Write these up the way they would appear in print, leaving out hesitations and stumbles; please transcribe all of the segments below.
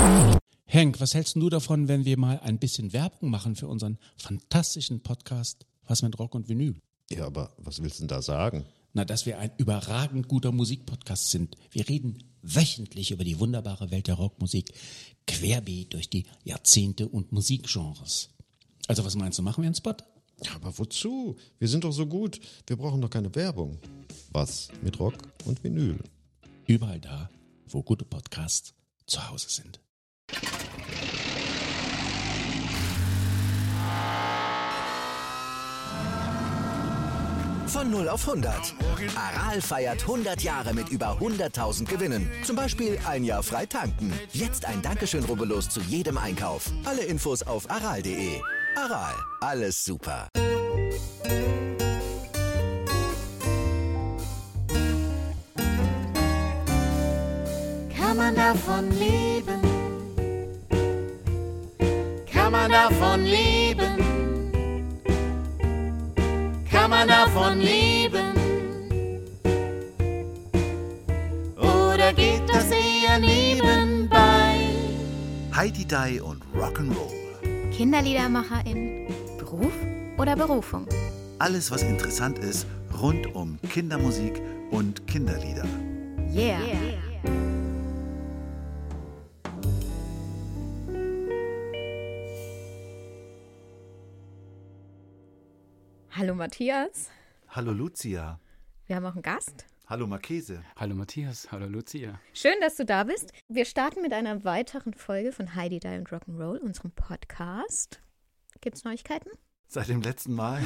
Henk, was hältst du davon, wenn wir mal ein bisschen Werbung machen für unseren fantastischen Podcast Was mit Rock und Vinyl? Ja, aber was willst du denn da sagen? Na, dass wir ein überragend guter Musikpodcast sind. Wir reden wöchentlich über die wunderbare Welt der Rockmusik, querbeet durch die Jahrzehnte und Musikgenres. Also was meinst du, machen wir einen Spot? Ja, aber wozu? Wir sind doch so gut. Wir brauchen doch keine Werbung. Was mit Rock und Vinyl? Überall da, wo gute Podcasts zu Hause sind. Von 0 auf 100. Aral feiert 100 Jahre mit über 100.000 Gewinnen. Zum Beispiel ein Jahr frei tanken. Jetzt ein Dankeschön, rubbellos zu jedem Einkauf. Alle Infos auf aral.de. Aral, alles super. Kann man davon leben? Kann man davon leben? Kann man davon leben? Oder geht das eher nebenbei? Hi-Di-Di und Rock'n'Roll. Kinderliedermacherin, Beruf oder Berufung? Alles, was interessant ist, rund um Kindermusik und Kinderlieder. Yeah. Hallo Matthias. Hallo Lucia. Wir haben auch einen Gast. Hallo Marchese. Hallo Matthias, hallo Lucia. Schön, dass du da bist. Wir starten mit einer weiteren Folge von Hi-Di-Di und Rock'n'Roll, unserem Podcast. Gibt's Neuigkeiten? Seit dem letzten Mal.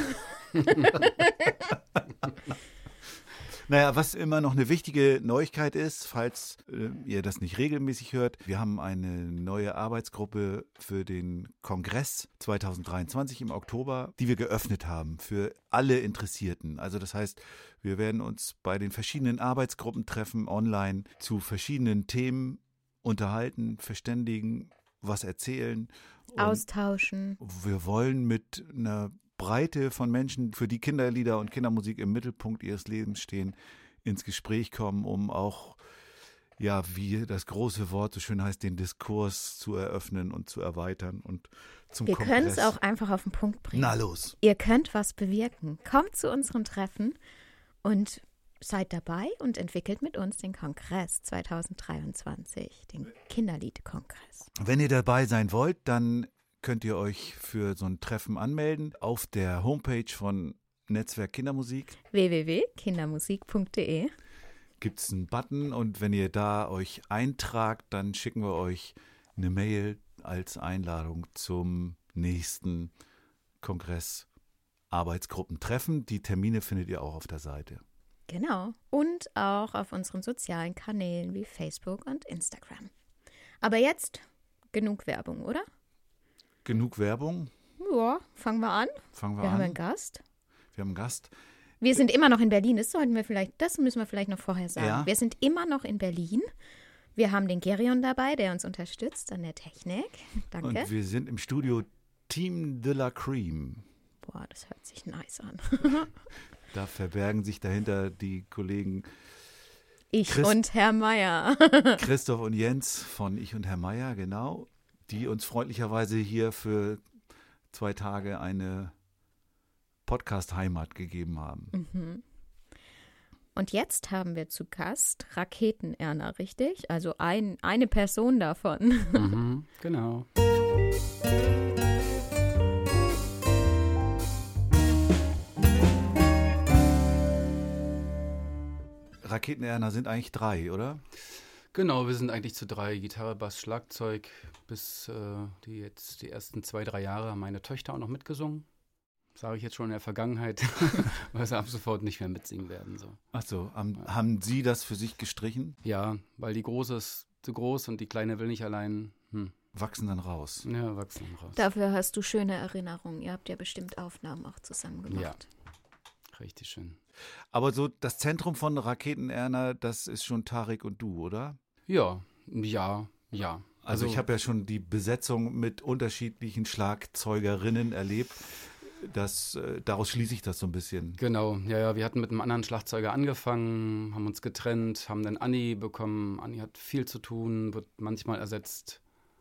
Naja, was immer noch eine wichtige Neuigkeit ist, falls ihr das nicht regelmäßig hört, wir haben eine neue Arbeitsgruppe für den Kongress 2023 im Oktober, die wir geöffnet haben für alle Interessierten. Also das heißt, wir werden uns bei den verschiedenen Arbeitsgruppen treffen, online zu verschiedenen Themen unterhalten, verständigen, was erzählen. Austauschen. Wir wollen mit einer Breite von Menschen, für die Kinderlieder und Kindermusik im Mittelpunkt ihres Lebens stehen, ins Gespräch kommen, um auch, ja, wie das große Wort so schön heißt, den Diskurs zu eröffnen und zu erweitern und zum Wir Kongress. können es auch einfach auf den Punkt bringen. Na los. Ihr könnt was bewirken. Kommt zu unseren Treffen und seid dabei und entwickelt mit uns den Kongress 2023, den Kinderlied-Kongress. Wenn ihr dabei sein wollt, dann könnt ihr euch für so ein Treffen anmelden auf der Homepage von Netzwerk Kindermusik. www.kindermusik.de. Gibt es einen Button und wenn ihr da euch eintragt, dann schicken wir euch eine Mail als Einladung zum nächsten Kongress Arbeitsgruppentreffen. Die Termine findet ihr auch auf der Seite. Genau. Und auch auf unseren sozialen Kanälen wie Facebook und Instagram. Aber jetzt genug Werbung, oder? Genug Werbung. Ja, fangen wir an. Fangen wir Wir an. haben einen Gast. Wir haben einen Gast. Wir sind immer noch in Berlin. Das müssen wir vielleicht noch vorher sagen. Ja. Wir sind immer noch in Berlin. Wir haben den Gerion dabei, der uns unterstützt an der Technik. Danke. Und wir sind im Studio Team de la Cream. Boah, das hört sich nice an. Da verbergen sich dahinter die Kollegen Ich und Herr Meier. Christoph und Jens von Ich und Herr Meier, genau, die uns freundlicherweise hier für 2 Tage eine Podcast-Heimat gegeben haben. Und jetzt haben wir zu Gast Raketen-Erna, richtig? Also eine Person davon. Genau. Raketen-Erna sind eigentlich 3, oder? Genau, wir sind eigentlich zu 3, Gitarre, Bass, Schlagzeug, bis die ersten 2, 3 Jahre haben meine Töchter auch noch mitgesungen. Sage ich jetzt schon in der Vergangenheit, weil sie ab sofort nicht mehr mitsingen werden. So. Ach so, haben Sie das für sich gestrichen? Ja, weil die Große ist zu groß und die Kleine will nicht allein. Wachsen dann raus. Ja, wachsen raus. Dafür hast du schöne Erinnerungen. Ihr habt ja bestimmt Aufnahmen auch zusammen gemacht. Ja, richtig schön. Aber so das Zentrum von Raketen-Erna, das ist schon Tarek und du, oder? Ja. Also ich habe ja schon die Besetzung mit unterschiedlichen Schlagzeugerinnen erlebt. Daraus schließe ich das so ein bisschen. Genau, ja, wir hatten mit einem anderen Schlagzeuger angefangen, haben uns getrennt, haben dann Anni bekommen. Anni hat viel zu tun, wird manchmal ersetzt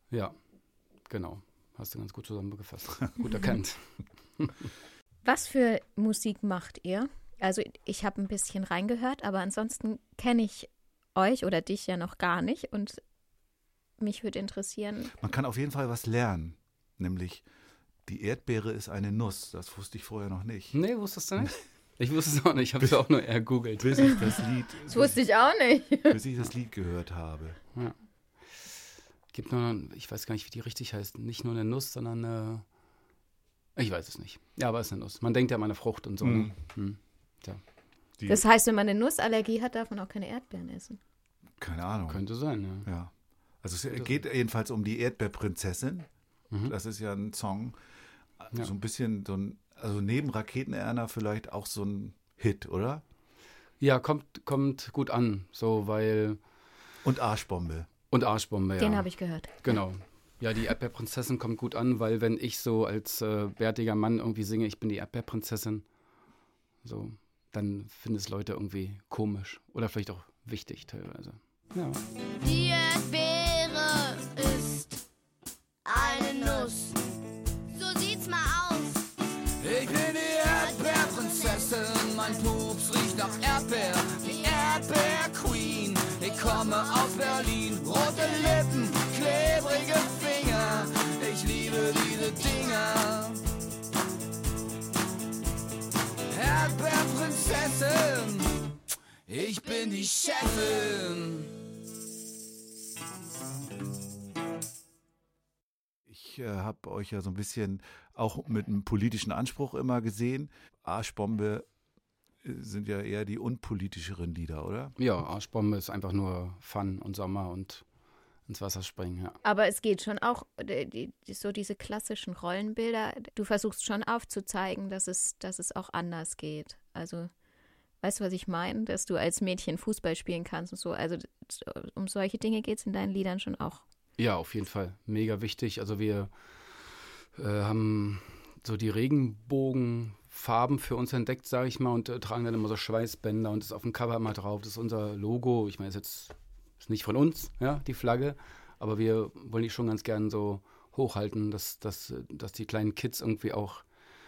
Ja, genau. Hast du ganz gut zusammengefasst. Gut erkannt. Was für Musik macht ihr? Also ich habe ein bisschen reingehört, aber ansonsten kenne ich euch oder dich ja noch gar nicht und mich würde interessieren. Man kann auf jeden Fall was lernen, nämlich die Erdbeere ist eine Nuss. Das wusste ich vorher noch nicht. Nee, wusstest du nicht? Ich wusste es auch nicht, ich habe es auch nur ergoogelt. Bis ich das Lied, Das wusste ich auch nicht. bis ich das Lied gehört habe. Ja. Gibt nur, ich weiß gar nicht, wie die richtig heißt. Nicht nur eine Nuss, sondern eine. Ich weiß es nicht. Ja, aber es ist eine Nuss. Man denkt ja an eine Frucht und so. Mhm. Ne? Tja, Das heißt, wenn man eine Nussallergie hat, darf man auch keine Erdbeeren essen. Keine Ahnung. könnte sein, ja. Ja. Also es geht jedenfalls um die Erdbeerprinzessin. Das ist ja ein Song. Ja. So ein bisschen also neben Raketenerna vielleicht auch so ein Hit, oder? Ja, kommt gut an. So, weil. Und Arschbombe. Und Arschbombe, ja. Den habe ich gehört. Genau. Ja, die Erdbeerprinzessin kommt gut an, weil wenn ich so als bärtiger Mann irgendwie singe, ich bin die Erdbeerprinzessin, so, dann finden es Leute irgendwie komisch oder vielleicht auch wichtig teilweise. Ja. Die Erdbeere ist eine Nuss. So sieht's mal aus. Ich bin die Erdbeerprinzessin, mein Pups riecht nach Erdbeer. Die Erdbeer-Queen, ich komme aus Berlin. Rote Lippen, klebrige Finger, ich liebe diese Dinger. Erdbeerprinzessin, ich bin die Chefin. Ich habe euch ja so ein bisschen auch mit einem politischen Anspruch immer gesehen. Arschbombe sind ja eher die unpolitischeren Lieder, oder? Ja, Arschbombe ist einfach nur Fun und Sommer und ins Wasser springen, ja. Aber es geht schon auch, so diese klassischen Rollenbilder, du versuchst schon aufzuzeigen, dass es auch anders geht. Also, weißt du, was ich meine? Dass du als Mädchen Fußball spielen kannst und so. Also, um solche Dinge geht es in deinen Liedern schon auch. Ja, auf jeden Fall. Mega wichtig. Also wir haben so die Regenbogenfarben für uns entdeckt, sage ich mal, und tragen dann immer so Schweißbänder und das ist auf dem Cover mal drauf. Das ist unser Logo. Ich meine, ist nicht von uns, ja, die Flagge, aber wir wollen die schon ganz gern so hochhalten, dass die kleinen Kids irgendwie auch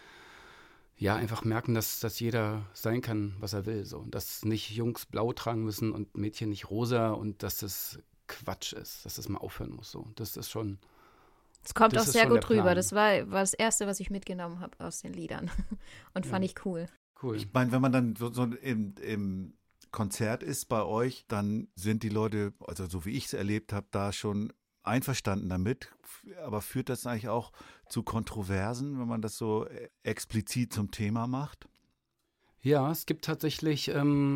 ja einfach merken, dass jeder sein kann, was er will. So. Dass nicht Jungs blau tragen müssen und Mädchen nicht rosa und dass das Quatsch ist, dass das mal aufhören muss. So. Das ist schon. Es kommt das auch ist sehr schon der gut rüber. Plan. Das war das Erste, was ich mitgenommen habe aus den Liedern. Und fand ich cool. Cool. Ich meine, wenn man dann so im Konzert ist bei euch, dann sind die Leute, also so wie ich es erlebt habe, da schon einverstanden damit. Aber führt das eigentlich auch zu Kontroversen, wenn man das so explizit zum Thema macht? Ja, es gibt tatsächlich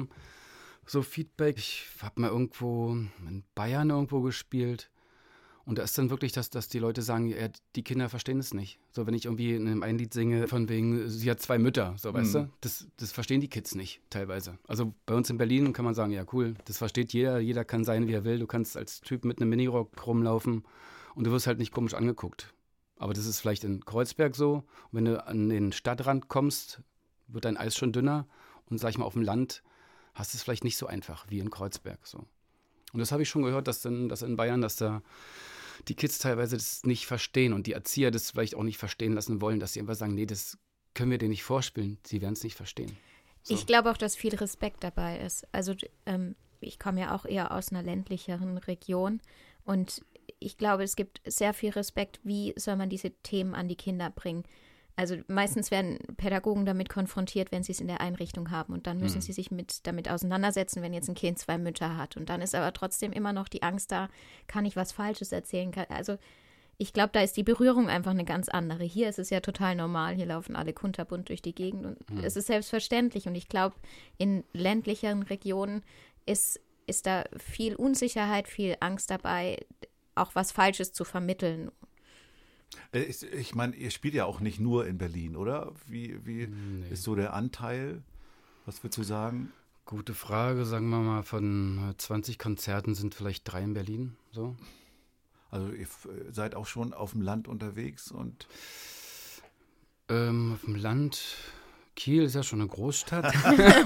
so Feedback. Ich habe mal irgendwo in Bayern gespielt und da ist dann wirklich, dass die Leute sagen, ja, die Kinder verstehen es nicht. So, wenn ich irgendwie in einem Lied singe, von wegen, sie hat 2 Mütter, so, weißt du? Das verstehen die Kids nicht, teilweise. Also bei uns in Berlin kann man sagen, ja cool, das versteht jeder kann sein, wie er will. Du kannst als Typ mit einem Minirock rumlaufen und du wirst halt nicht komisch angeguckt. Aber das ist vielleicht in Kreuzberg so. Und wenn du an den Stadtrand kommst, wird dein Eis schon dünner und sag ich mal auf dem Land hast du es vielleicht nicht so einfach wie in Kreuzberg. So. Und das habe ich schon gehört, dass in Bayern, dass da die Kids teilweise das nicht verstehen und die Erzieher das vielleicht auch nicht verstehen lassen wollen, dass sie einfach sagen, nee, das können wir denen nicht vorspielen, sie werden es nicht verstehen. So. Ich glaube auch, dass viel Respekt dabei ist. Also ich komme ja auch eher aus einer ländlicheren Region und ich glaube, es gibt sehr viel Respekt, wie soll man diese Themen an die Kinder bringen. Also meistens werden Pädagogen damit konfrontiert, wenn sie es in der Einrichtung haben und dann müssen sie sich damit auseinandersetzen, wenn jetzt ein Kind 2 Mütter hat und dann ist aber trotzdem immer noch die Angst da, kann ich was Falsches erzählen? Also ich glaube, da ist die Berührung einfach eine ganz andere. Hier ist es ja total normal, hier laufen alle kunterbunt durch die Gegend und es ist selbstverständlich und ich glaube, in ländlicheren Regionen ist da viel Unsicherheit, viel Angst dabei, auch was Falsches zu vermitteln. Ich meine, ihr spielt ja auch nicht nur in Berlin, oder? Wie ist so der Anteil? Was würdest du sagen? Gute Frage, sagen wir mal, von 20 Konzerten sind vielleicht 3 in Berlin, so. Also ihr seid auch schon auf dem Land unterwegs und auf dem Land Kiel ist ja schon eine Großstadt.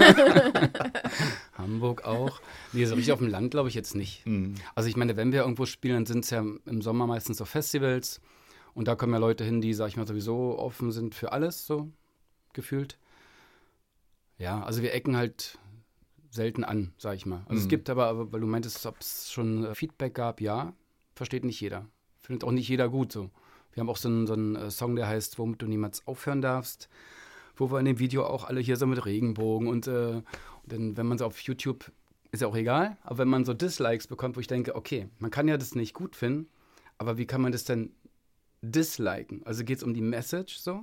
Hamburg auch. Nee, so richtig auf dem Land glaube ich jetzt nicht. Also ich meine, wenn wir irgendwo spielen, dann sind es ja im Sommer meistens so Festivals. Und da kommen ja Leute hin, die, sag ich mal, sowieso offen sind für alles, so gefühlt. Ja, also wir ecken halt selten an, sag ich mal. Also es gibt aber, weil du meintest, ob es schon Feedback gab, ja, versteht nicht jeder. Findet auch nicht jeder gut so. Wir haben auch so einen Song, der heißt, womit du niemals aufhören darfst, wo wir in dem Video auch alle hier so mit Regenbogen und dann, wenn man so auf YouTube, ist ja auch egal, aber wenn man so Dislikes bekommt, wo ich denke, okay, man kann ja das nicht gut finden, aber wie kann man das denn disliken? Also geht es um die Message so?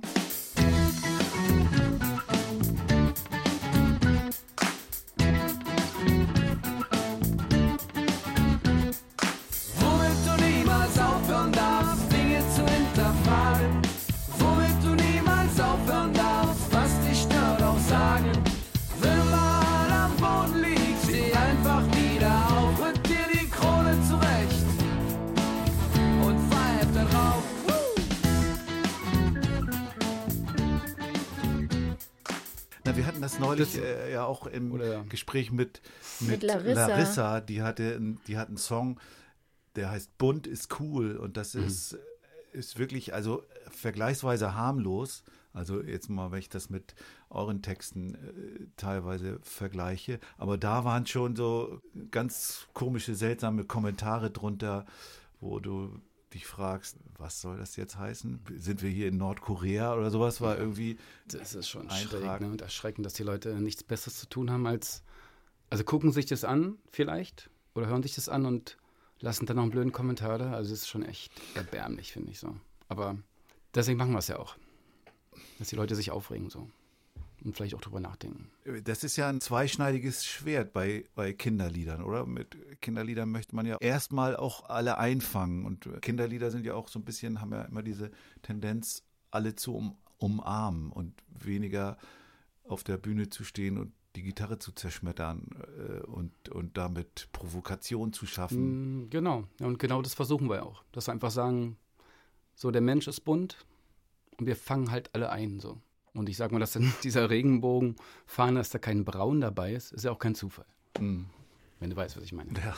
Wir hatten das neulich ja auch im Gespräch mit Larissa. Die hat einen Song, der heißt Bunt ist cool und das ist wirklich also vergleichsweise harmlos. Also jetzt mal, wenn ich das mit euren Texten teilweise vergleiche. Aber da waren schon so ganz komische, seltsame Kommentare drunter, wo du dich fragst, was soll das jetzt heißen? Sind wir hier in Nordkorea oder sowas? War irgendwie das ist schon schräg, ne? Und erschreckend, dass die Leute nichts Besseres zu tun haben also gucken sich das an vielleicht oder hören sich das an und lassen dann noch einen blöden Kommentar da. Also das ist schon echt erbärmlich, finde ich so. Aber deswegen machen wir es ja auch, dass die Leute sich aufregen so und vielleicht auch drüber nachdenken. Das ist ja ein zweischneidiges Schwert bei Kinderliedern, oder? Mit Kinderliedern möchte man ja erstmal auch alle einfangen. Und Kinderlieder sind ja auch so ein bisschen, haben ja immer diese Tendenz, alle zu umarmen und weniger auf der Bühne zu stehen und die Gitarre zu zerschmettern und damit Provokation zu schaffen. Genau. Ja, und genau das versuchen wir auch. Dass wir einfach sagen, so der Mensch ist bunt und wir fangen halt alle ein, so. Und ich sag mal, dass dann dieser Regenbogenfahne, dass da kein Braun dabei ist ja auch kein Zufall. Wenn du weißt, was ich meine. Ja.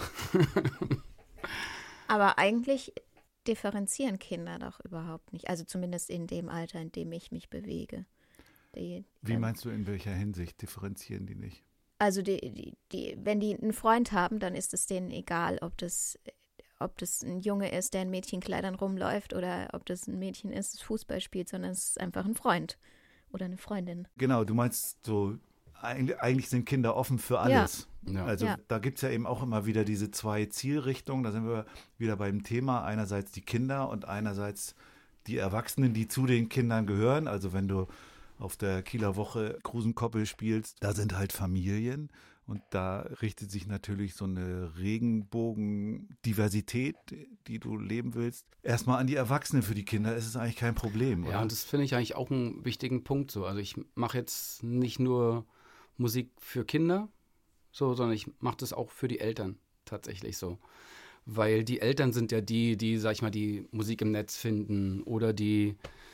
Aber eigentlich differenzieren Kinder doch überhaupt nicht. Also zumindest in dem Alter, in dem ich mich bewege. Wie meinst du, in welcher Hinsicht differenzieren die nicht? Also wenn die einen Freund haben, dann ist es denen egal, ob das ein Junge ist, der in Mädchenkleidern rumläuft oder ob das ein Mädchen ist, das Fußball spielt, sondern es ist einfach ein Freund. Oder eine Freundin. Genau, du meinst so, eigentlich sind Kinder offen für alles. Ja. Also da gibt es ja eben auch immer wieder diese zwei Zielrichtungen. Da sind wir wieder beim Thema. Einerseits die Kinder und einerseits die Erwachsenen, die zu den Kindern gehören. Also wenn du auf der Kieler Woche Krusenkoppel spielst, da sind halt Familien. Und da richtet sich natürlich so eine Regenbogen-Diversität, die du leben willst, erstmal an die Erwachsenen. Für die Kinder ist es eigentlich kein Problem, oder? Ja, und das finde ich eigentlich auch einen wichtigen Punkt so. Also ich mache jetzt nicht nur Musik für Kinder, so, sondern ich mache das auch für die Eltern tatsächlich so. Weil die Eltern sind ja die, sag ich mal, die Musik im Netz finden oder die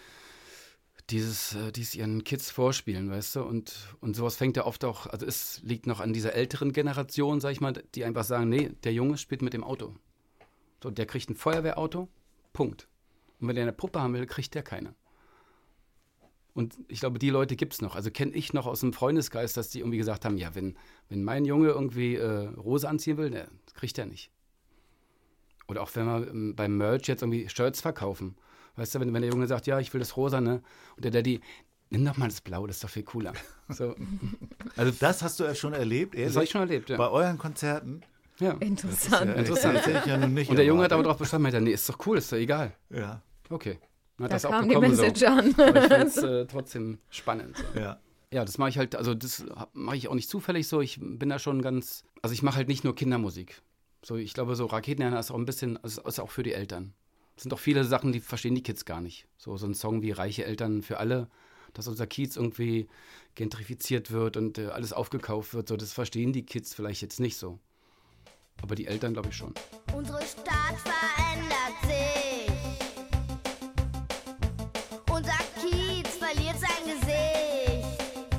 ihren Kids vorspielen, weißt du, und sowas fängt ja oft auch, also es liegt noch an dieser älteren Generation, sag ich mal, die einfach sagen, nee, der Junge spielt mit dem Auto. So, der kriegt ein Feuerwehrauto, Punkt. Und wenn der eine Puppe haben will, kriegt der keine. Und ich glaube, die Leute gibt's noch. Also kenne ich noch aus dem Freundeskreis, dass die irgendwie gesagt haben, ja, wenn mein Junge irgendwie Rose anziehen will, das kriegt er nicht. Oder auch wenn wir beim Merch jetzt irgendwie Shirts verkaufen. Weißt du, wenn der Junge sagt, ja, ich will das Rosa, ne? Und der Daddy, nimm doch mal das Blau, das ist doch viel cooler. So. Also das hast du ja schon erlebt, ehrlich? Das habe ich schon erlebt, ja. Bei euren Konzerten? Ja. Interessant. Interessant. Das ich ja nun nicht und der Junge hat aber darauf bestanden, nee, ist doch cool, ist doch egal. Ja. Okay. Da das kam die Message so. An. Aber ich finde es trotzdem spannend. So. Ja. Ja, das mache ich halt, also das mache ich auch nicht zufällig so. Ich bin da schon ganz, also ich mache halt nicht nur Kindermusik. So, ich glaube, so Raketenjäger ist auch ein bisschen, also ist auch für die Eltern. Es sind auch viele Sachen, die verstehen die Kids gar nicht. So ein Song wie Reiche Eltern für alle, dass unser Kiez irgendwie gentrifiziert wird und alles aufgekauft wird, so das verstehen die Kids vielleicht jetzt nicht so. Aber die Eltern, glaube ich, schon. Unsere Stadt verändert sich. Unser Kiez verliert sein Gesicht.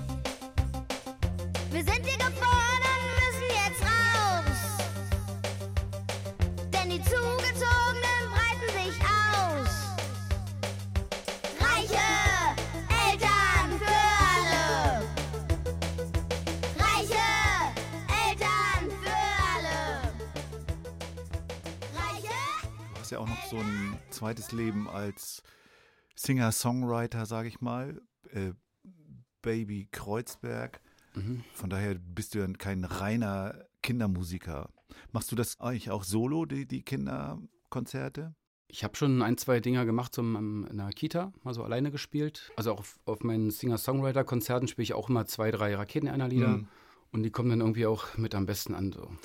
hast ja auch noch so ein zweites Leben als Singer-Songwriter, sage ich mal. Baby Kreuzberg. Von daher bist du ja kein reiner Kindermusiker. Machst du das eigentlich auch solo, die Kinderkonzerte? Ich habe schon 1, 2 Dinger gemacht, so in einer Kita, mal so alleine gespielt. Also auch auf meinen Singer-Songwriter-Konzerten spiele ich auch immer 2, 3 Raketenerner-Lieder. Und die kommen dann irgendwie auch mit am besten an. So.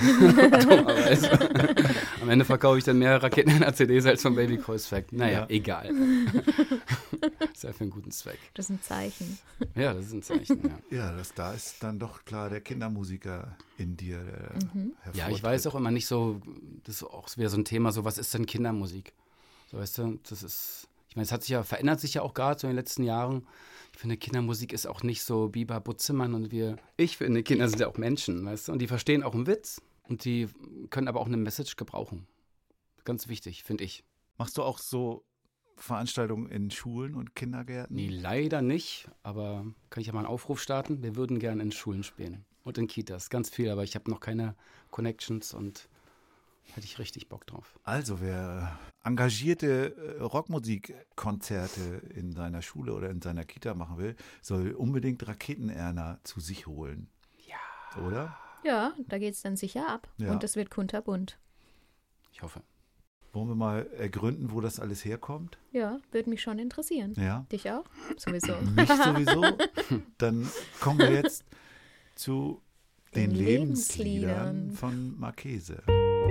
Am Ende verkaufe ich dann mehr Raketenerner-CDs als von Baby Kreuzberg. Naja, egal. Ist ja für einen guten Zweck. Das ist ein Zeichen. Ja, das ist ein Zeichen, ja. Ja, da ist dann doch klar der Kindermusiker in dir. Der Ja, ich weiß auch immer nicht so, das ist auch wieder so ein Thema, so was ist denn Kindermusik? So, weißt du, das ist, ich meine, verändert sich ja auch gerade so in den letzten Jahren. Ich finde, Kindermusik ist auch nicht so Biber Butzemann und ich finde, Kinder sind ja auch Menschen, weißt du, und die verstehen auch einen Witz und die können aber auch eine Message gebrauchen. Ganz wichtig, finde ich. Machst du auch so Veranstaltungen in Schulen und Kindergärten? Nee, leider nicht, aber kann ich ja mal einen Aufruf starten? Wir würden gerne in Schulen spielen und in Kitas, ganz viel, aber ich habe noch keine Connections und hätte ich richtig Bock drauf. Also, wer engagierte Rockmusikkonzerte in seiner Schule oder in seiner Kita machen will, soll unbedingt Raketenerner zu sich holen. Ja. Oder? Ja, da geht es dann sicher ab. Ja. Und es wird kunterbunt. Ich hoffe. Wollen wir mal ergründen, wo das alles herkommt? Ja, würde mich schon interessieren. Ja. Dich auch? Sowieso. Mich sowieso. Dann kommen wir jetzt zu den Lebensliedern von Marchese.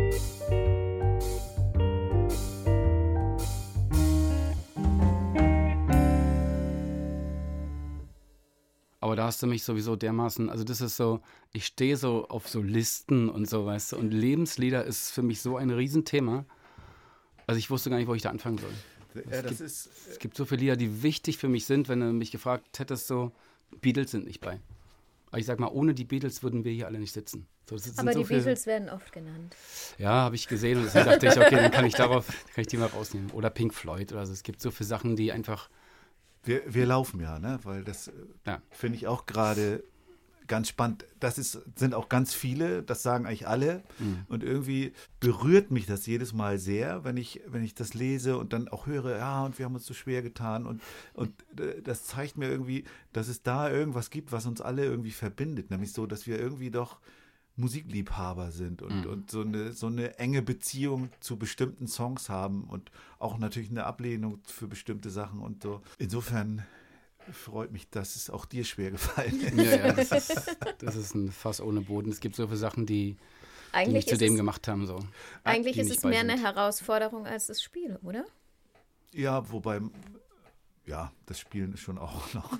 Aber da hast du mich sowieso dermaßen, also das ist so, ich stehe so auf so Listen und so, weißt du, und Lebenslieder ist für mich so ein Riesenthema. Also ich wusste gar nicht, wo ich da anfangen soll. Ja, es gibt so viele Lieder, die wichtig für mich sind, wenn du mich gefragt hättest, so, Beatles sind nicht bei. Aber ich sag mal, ohne die Beatles würden wir hier alle nicht sitzen. So, aber die Beatles werden oft genannt. Ja, habe ich gesehen und deswegen dachte ich, okay, dann kann ich die mal rausnehmen. Oder Pink Floyd oder so. Es gibt so viele Sachen, die einfach... Wir laufen ja, ne? Weil das finde ich auch gerade ganz spannend. Sind auch ganz viele, das sagen eigentlich alle. Und irgendwie berührt mich das jedes Mal sehr, wenn ich das lese und dann auch höre, ja, und wir haben uns so schwer getan. Und das zeigt mir irgendwie, dass es da irgendwas gibt, was uns alle irgendwie verbindet. Nämlich so, dass wir irgendwie doch Musikliebhaber sind und so eine enge Beziehung zu bestimmten Songs haben und auch natürlich eine Ablehnung für bestimmte Sachen und so. Insofern freut mich, dass es auch dir schwer gefallen ist. Ja, das ist ein Fass ohne Boden. Es gibt so viele Sachen, die mich zu dem gemacht haben. So. Eigentlich ist es mehr eine Herausforderung als das Spiel, oder? Ja, wobei, ja, das Spielen ist schon auch noch.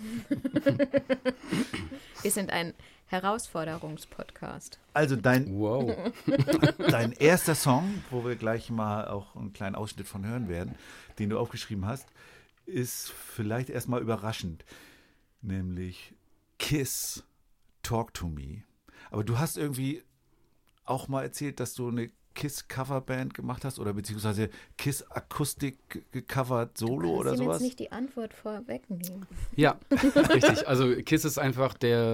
Wir sind ein Herausforderungspodcast. Also dein erster Song, wo wir gleich mal auch einen kleinen Ausschnitt von hören werden, den du aufgeschrieben hast, ist vielleicht erstmal überraschend, nämlich Kiss, Talk to Me. Aber du hast irgendwie auch mal erzählt, dass du eine Kiss-Coverband gemacht hast oder beziehungsweise Kiss-Akustik gecovert Solo oder sowas? Ich will jetzt nicht die Antwort vorwegnehmen. Ja, richtig. Also Kiss ist einfach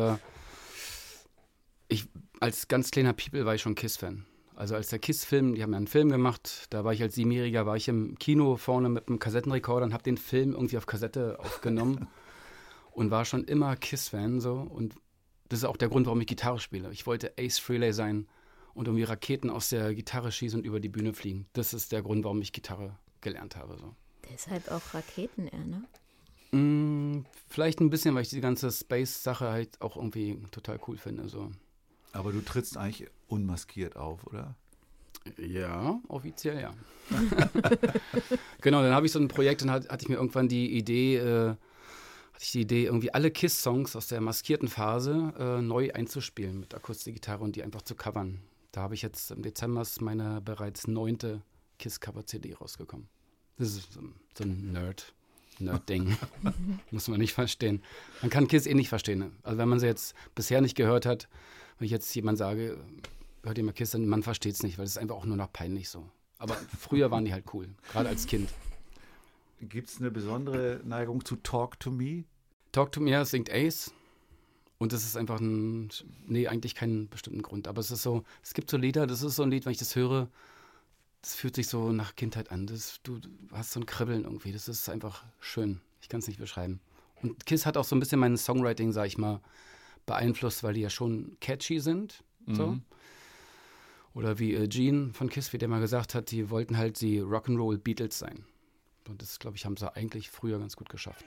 als ganz kleiner People war ich schon Kiss-Fan. Also als der Kiss-Film, die haben ja einen Film gemacht, da war ich als 7-Jähriger, war ich im Kino vorne mit einem Kassettenrekorder und habe den Film irgendwie auf Kassette aufgenommen und war schon immer Kiss-Fan so. Und das ist auch der Grund, warum ich Gitarre spiele. Ich wollte Ace Frehley sein und irgendwie Raketen aus der Gitarre schießen und über die Bühne fliegen. Das ist der Grund, warum ich Gitarre gelernt habe. So. Deshalb auch Raketenerner? Vielleicht ein bisschen, weil ich die ganze Space-Sache halt auch irgendwie total cool finde. So. Aber du trittst eigentlich unmaskiert auf, oder? Ja, offiziell ja. Genau, dann habe ich so ein Projekt, dann hatte ich mir irgendwann die Idee, irgendwie alle Kiss-Songs aus der maskierten Phase neu einzuspielen mit Akustikgitarre und die einfach zu covern. Da habe ich jetzt im Dezember meine bereits 9. Kiss-Cover-CD rausgekommen. Das ist so ein Nerd-Ding. Muss man nicht verstehen. Man kann Kiss nicht verstehen. Ne? Also wenn man sie jetzt bisher nicht gehört hat, wenn ich jetzt jemand sage, hört ihr mal Kiss, dann man versteht es nicht, weil es ist einfach auch nur noch peinlich so. Aber früher waren die halt cool, gerade als Kind. Gibt es eine besondere Neigung zu Talk to Me? Talk to Me, ja, singt Ace. Und das ist einfach eigentlich keinen bestimmten Grund. Aber es ist so, es gibt so Lieder, das ist so ein Lied, wenn ich das höre, das fühlt sich so nach Kindheit an. Du hast so ein Kribbeln irgendwie. Das ist einfach schön. Ich kann es nicht beschreiben. Und Kiss hat auch so ein bisschen mein Songwriting, sag ich mal, beeinflusst, weil die ja schon catchy sind. So. Oder wie Gene von Kiss, wie der mal gesagt hat, die wollten halt die Rock'n'Roll Beatles sein. Und das, glaube ich, haben sie eigentlich früher ganz gut geschafft.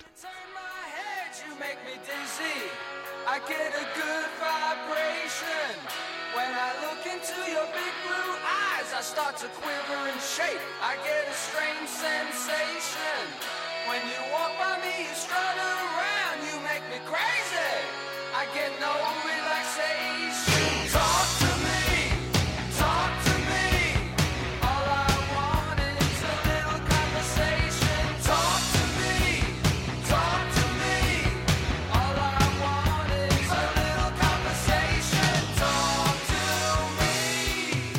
I get a good vibration when I look into your big blue eyes. I start to quiver and shake. I get a strange sensation when you walk by me. You strut around, you make me crazy. I get no relaxation. Talk to me, talk to me. All I want is a little conversation. Talk to me, talk to me. All I want is a little conversation. Talk to me.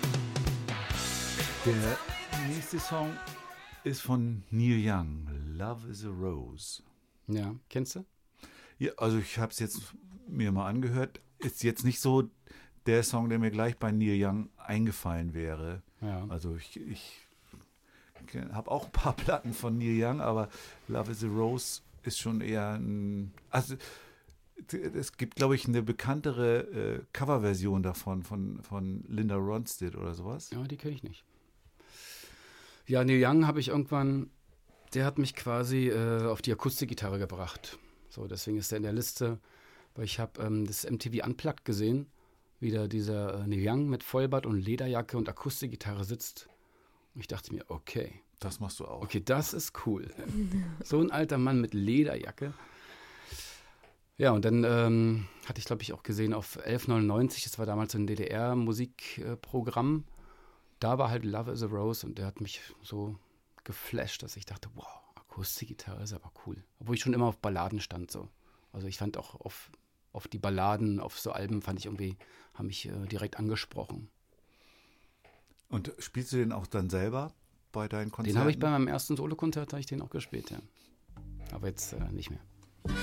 Der nächste Song ist von Neil Young, Love is a Rose. Ja, kennst du? Ja, also ich habe es jetzt mir mal angehört. Ist jetzt nicht so der Song, der mir gleich bei Neil Young eingefallen wäre. Ja. Also ich habe auch ein paar Platten von Neil Young, aber Love is a Rose ist schon eher ein... Also es gibt, glaube ich, eine bekanntere Coverversion davon von Linda Ronstadt oder sowas. Ja, die kenne ich nicht. Ja, Neil Young habe ich irgendwann, der hat mich quasi auf die Akustikgitarre gebracht. So, deswegen ist er in der Liste, weil ich habe das MTV Unplugged gesehen, wie da dieser Neil Young mit Vollbart und Lederjacke und Akustikgitarre sitzt. Und ich dachte mir, okay. Das machst du auch. Okay, das ist cool. So ein alter Mann mit Lederjacke. Ja, und dann hatte ich, glaube ich, auch gesehen auf 1199, das war damals so ein DDR-Musikprogramm. Da war halt Love is a Rose und der hat mich so geflasht, dass ich dachte, wow, Akustikgitarre ist aber cool. Obwohl ich schon immer auf Balladen stand so. Also ich fand auch auf die Balladen, auf so Alben fand ich irgendwie, haben mich direkt angesprochen. Und spielst du den auch dann selber bei deinen Konzerten? Den habe ich bei meinem ersten Solokonzert, habe ich den auch gespielt, ja. Aber jetzt nicht mehr.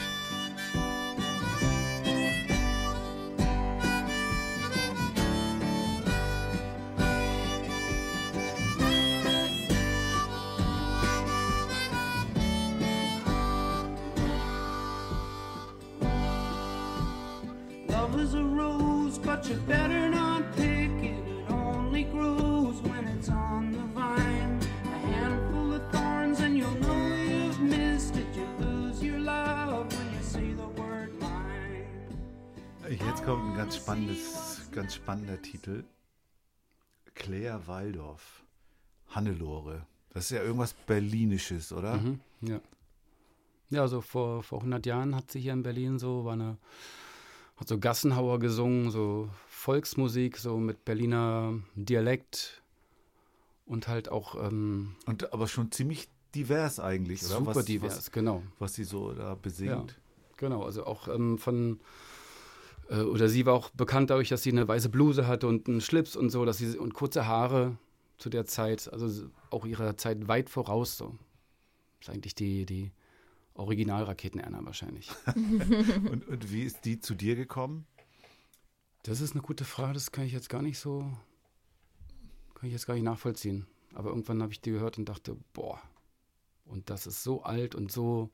Love is a rose, but you better not pick it. It only grows when it's on the vine. A handful of thorns and you'll know you've missed it. You lose your love when you say the word mine. Jetzt kommt ein ganz spannender Titel. Claire Waldorf, Hannelore. Das ist ja irgendwas Berlinisches, oder? Mhm, ja. Ja, also vor 100 Jahren hat sie hier in Berlin hat so Gassenhauer gesungen, so Volksmusik, so mit Berliner Dialekt und halt auch... aber schon ziemlich divers eigentlich, oder? Super divers, genau. Was sie so da besingt. Ja, genau, also auch oder sie war auch bekannt dadurch, dass sie eine weiße Bluse hatte und einen Schlips und so, und kurze Haare zu der Zeit, also auch ihrer Zeit weit voraus so. Das ist eigentlich die Original-Raketen-Erna wahrscheinlich. und wie ist die zu dir gekommen? Das ist eine gute Frage, das kann ich jetzt gar nicht nachvollziehen. Aber irgendwann habe ich die gehört und dachte, boah, und das ist so alt und so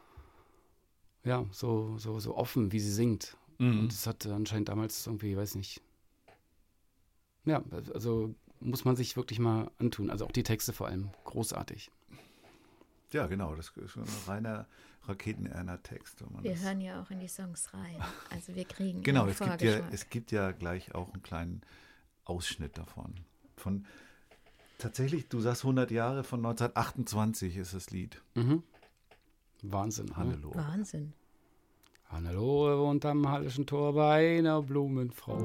offen, wie sie singt. Mhm. Und das hat anscheinend damals irgendwie, weiß nicht. Ja, also muss man sich wirklich mal antun. Also auch die Texte vor allem, großartig. Ja, genau, das ist schon ein reiner Raketen-Erna-Text. Wir hören ja auch in die Songs rein. Also wir kriegen genau, es gibt ja gleich auch einen kleinen Ausschnitt davon. Tatsächlich, du sagst 100 Jahre, von 1928 ist das Lied. Mhm. Wahnsinn. Hannelore. Wahnsinn. Hannelore wohnt am Hallischen Tor bei einer Blumenfrau.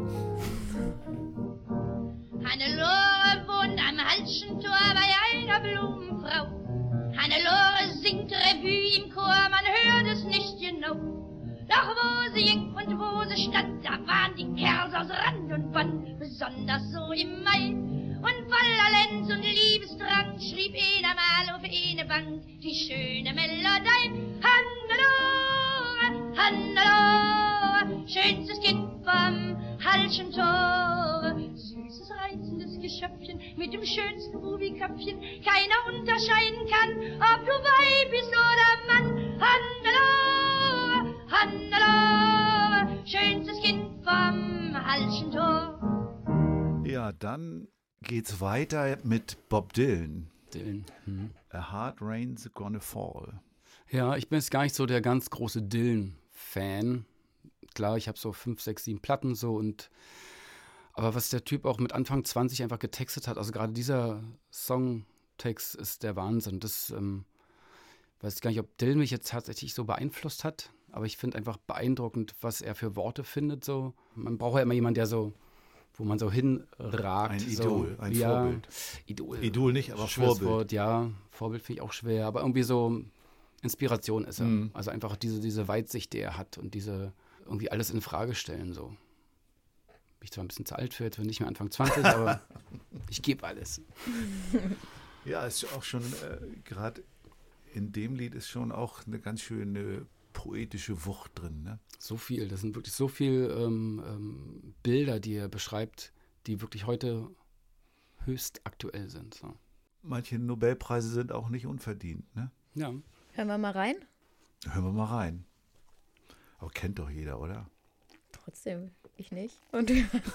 Hannelore wohnt am Hallischen Tor bei einer Blumenfrau. Hannelore singt Revue im Chor, man hört es nicht genau. Doch wo sie ging und wo sie stand, da waren die Kerls aus Rand und Band, besonders so im Mai. Und voller Lenz und Liebesdrang schrieb einer mal auf eine Bank die schöne Melodie. Hannelore, Hannelore, schönstes Kind vom Hallischen Tor. Süßes, reizendes Geschöpfchen mit mit dem schönsten Bubiköpfchen keiner unterscheiden kann, ob du Weib bist oder Mann. Hannelore, Hannelore, schönstes Kind vom Hallschen Tor. Ja, dann geht's weiter mit Bob Dylan. Dylan. A Hard Rain's Gonna Fall. Ja, ich bin jetzt gar nicht so der ganz große Dylan-Fan. Klar, ich habe so 5, 6, 7 Platten so aber was der Typ auch mit Anfang 20 einfach getextet hat, also gerade dieser Songtext ist der Wahnsinn. Das weiß ich gar nicht, ob Dylan mich jetzt tatsächlich so beeinflusst hat, aber ich finde einfach beeindruckend, was er für Worte findet. So. Man braucht ja immer jemanden, der so, wo man so hinragt. Ein Idol, so, ein Vorbild. Idol nicht, aber Vorbild. Wort, ja, Vorbild finde ich auch schwer, aber irgendwie so Inspiration ist er. Also einfach diese Weitsicht, die er hat und diese irgendwie alles in Frage stellen. So. Bin ich zwar ein bisschen zu alt für, jetzt bin ich nicht mehr Anfang 20, aber ich gebe alles. Ja, ist auch schon, gerade in dem Lied ist schon auch eine ganz schöne poetische Wucht drin. Ne? So viel, das sind wirklich so viele Bilder, die er beschreibt, die wirklich heute höchst aktuell sind. So. Manche Nobelpreise sind auch nicht unverdient. Ne? Ja. Hören wir mal rein? Hören wir mal rein. Aber kennt doch jeder, oder? Trotzdem, ich nicht. Und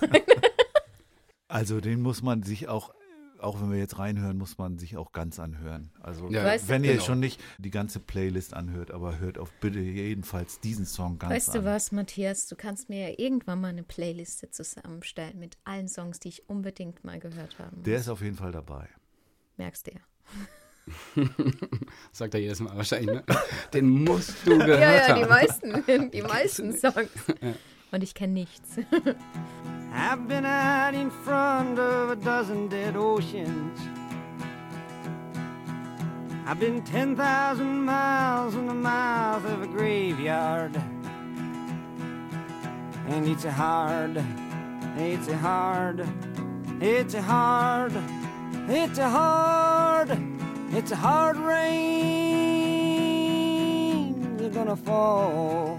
Also den muss man sich auch wenn wir jetzt reinhören, muss man sich auch ganz anhören. Also Ja, wenn ihr genau. schon nicht die ganze Playlist anhört, aber hört auf bitte jedenfalls diesen Song ganz an. weißt du was, Matthias? Du kannst mir ja irgendwann mal eine Playliste zusammenstellen mit allen Songs, die ich unbedingt mal gehört habe. Der ist auf jeden Fall dabei. Merkst du ja. Sagt er jedes Mal wahrscheinlich, ne? Den musst du gehört Ja, haben. die meisten Songs. Und ich kenne nichts. I've been out in front of a dozen dead oceans. I've been 10,000 miles in the mouth of a graveyard. And it's a hard rain you're gonna fall.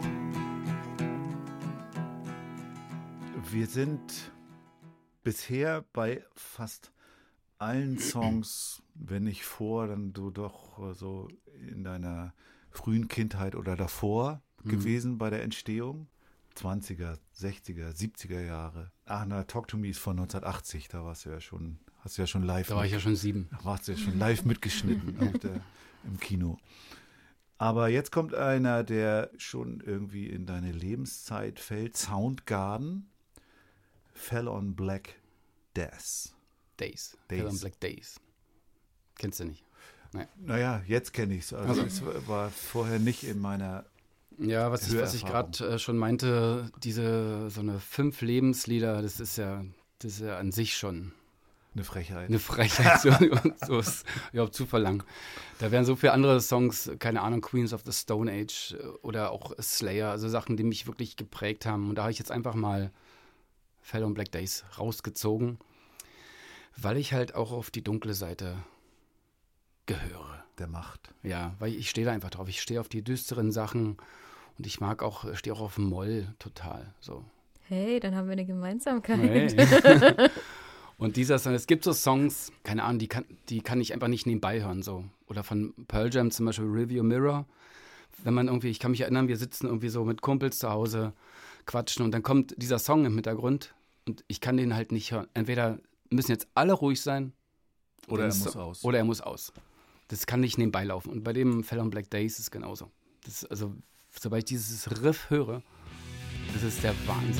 Wir sind bisher bei fast allen Songs, wenn nicht vor, dann du doch so in deiner frühen Kindheit oder davor gewesen bei der Entstehung. 20er, 60er, 70er Jahre. Talk to Me ist von 1980, da warst du ja schon, hast du ja schon live. Da war ich ja schon 7. Da warst du ja schon live mitgeschnitten im Kino. Aber jetzt kommt einer, der schon irgendwie in deine Lebenszeit fällt. Soundgarden. Fell on Black Days. Fell on Black Days. Kennst du nicht? Nein. Naja, jetzt kenne ich es. Also es war vorher nicht in meiner Ja, was ich gerade schon meinte, so eine 5 Lebenslieder, das ist ja an sich schon eine Frechheit. so ist überhaupt zu verlangen. Da wären so viele andere Songs, keine Ahnung, Queens of the Stone Age oder auch Slayer, also Sachen, die mich wirklich geprägt haben. Und da habe ich jetzt einfach mal Fell on Black Days rausgezogen, weil ich halt auch auf die dunkle Seite gehöre. Der Macht. Ja, weil ich stehe da einfach drauf. Ich stehe auf die düsteren Sachen und ich stehe auch auf Moll total. So. Hey, dann haben wir eine Gemeinsamkeit. Hey. Und es gibt so Songs, keine Ahnung, die kann ich einfach nicht nebenbei hören. So. Oder von Pearl Jam zum Beispiel Rearview Mirror. Wenn man irgendwie, ich kann mich erinnern, wir sitzen irgendwie so mit Kumpels zu Hause, quatschen und dann kommt dieser Song im Hintergrund und ich kann den halt nicht hören. Entweder müssen jetzt alle ruhig sein oder er muss aus. Oder er muss aus. Das kann nicht nebenbei laufen. Und bei dem Fell on Black Days ist es genauso. Also, sobald ich dieses Riff höre, das ist der Wahnsinn.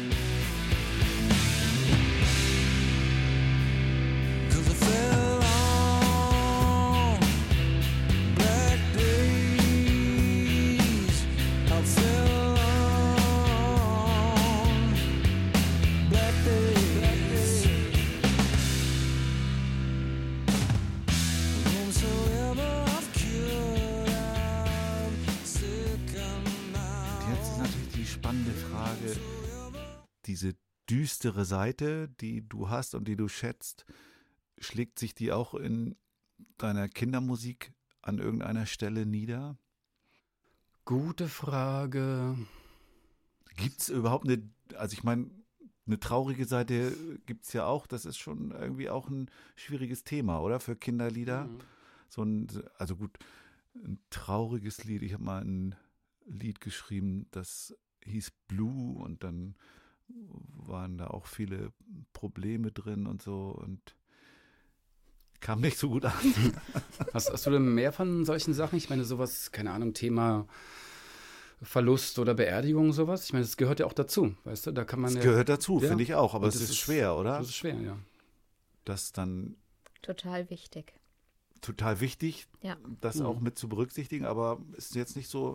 Diese düstere Seite, die du hast und die du schätzt, schlägt sich die auch in deiner Kindermusik an irgendeiner Stelle nieder? Gute Frage. Gibt es überhaupt also ich meine, eine traurige Seite gibt es ja auch. Das ist schon irgendwie auch ein schwieriges Thema, oder? Für Kinderlieder. Also gut, ein trauriges Lied. Ich habe mal ein Lied geschrieben, das hieß Blue und dann waren da auch viele Probleme drin und so und kam nicht so gut an. Hast du denn mehr von solchen Sachen? Ich meine, sowas, keine Ahnung, Thema Verlust oder Beerdigung, sowas. Ich meine, das gehört ja auch dazu, weißt du? Da kann man das gehört dazu, finde ich auch, aber und es ist schwer, oder? Das ist schwer, ja. Das dann Total wichtig. total wichtig, Ja. das auch mit zu berücksichtigen, aber ist jetzt nicht so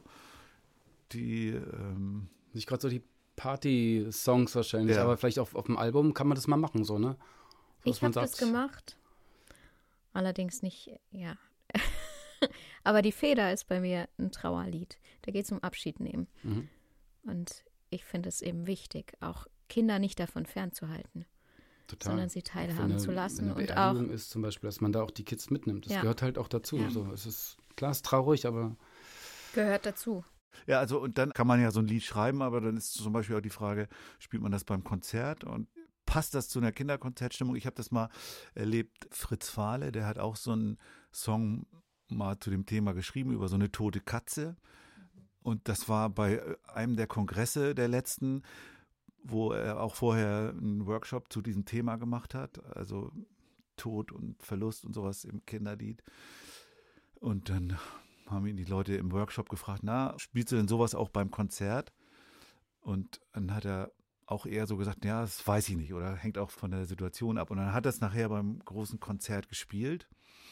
die Nicht gerade so die Party-Songs wahrscheinlich, Ja. aber vielleicht auf dem Album kann man das mal machen, so, ne? So, dass Ich man habe das sagt, gemacht. Allerdings nicht, ja. Aber die Feder ist bei mir ein Trauerlied. Da geht es um Abschied nehmen. Mhm. Und ich finde es eben wichtig, auch Kinder nicht davon fernzuhalten, Total. sondern sie teilhaben zu lassen. Wenn eine Und auch, Beerdigung ist zum Beispiel, dass man da auch die Kids mitnimmt. Das Ja. gehört halt auch dazu. Ja. So, es ist klar, es ist traurig, aber gehört dazu. Ja, also und dann kann man ja so ein Lied schreiben, aber dann ist zum Beispiel auch die Frage, spielt man das beim Konzert und passt das zu einer Kinderkonzertstimmung? Ich habe das mal erlebt, Fritz Fahle, der hat auch so einen Song mal zu dem Thema geschrieben, über so eine tote Katze. Und das war bei einem der Kongresse der letzten, wo er auch vorher einen Workshop zu diesem Thema gemacht hat, also Tod und Verlust und sowas im Kinderlied. Und dann haben ihn die Leute im Workshop gefragt, na, spielst du denn sowas auch beim Konzert? Und dann hat er auch eher so gesagt, ja, das weiß ich nicht oder hängt auch von der Situation ab. Und dann hat er es nachher beim großen Konzert gespielt.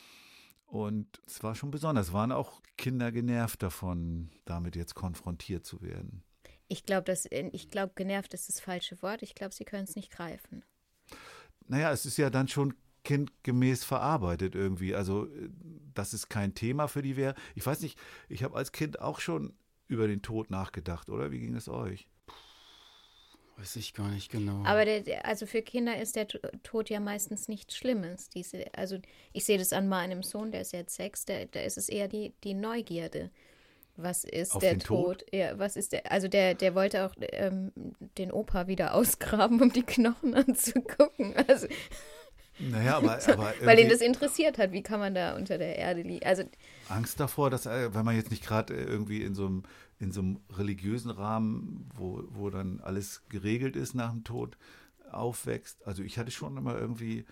Und es war schon besonders. Es waren auch Kinder genervt davon, damit jetzt konfrontiert zu werden. Ich glaube, genervt ist das falsche Wort. Ich glaube, sie können es nicht greifen. Naja, es ist ja dann schon kindgemäß verarbeitet irgendwie. Also, dass es kein Thema für die wäre. Ich weiß nicht, ich habe als Kind auch schon über den Tod nachgedacht, oder? Wie ging es euch? weiß ich gar nicht genau. Aber also für Kinder ist der Tod ja meistens nichts Schlimmes. Also ich sehe das an meinem Sohn, der ist jetzt 6, da ist es eher die Neugierde. Was ist Auf der den Tod? Ja, was ist der? Also der wollte auch den Opa wieder ausgraben, um die Knochen anzugucken. Also, Naja, aber weil ihn das interessiert hat, wie kann man da unter der Erde liegen. Also Angst davor, dass, wenn man jetzt nicht gerade irgendwie in so einem religiösen Rahmen, wo dann alles geregelt ist nach dem Tod, aufwächst. Also ich hatte schon immer irgendwie,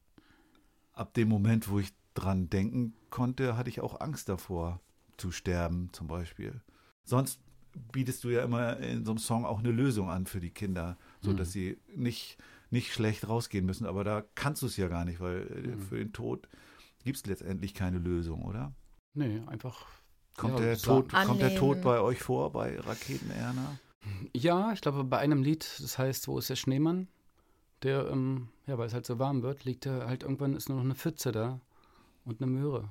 ab dem Moment, wo ich dran denken konnte, hatte ich auch Angst davor zu sterben zum Beispiel. Sonst bietest du ja immer in so einem Song auch eine Lösung an für die Kinder, so dass sie nicht schlecht rausgehen müssen. Aber da kannst du es ja gar nicht, weil für den Tod gibt es letztendlich keine Lösung, oder? Nee, einfach. Kommt ja, der Tod bei euch vor, bei Raketen Erna? Ja, ich glaube, bei einem Lied, das heißt, wo ist der Schneemann? Der, weil es halt so warm wird, liegt er halt irgendwann, ist nur noch eine Pfütze da und eine Möhre.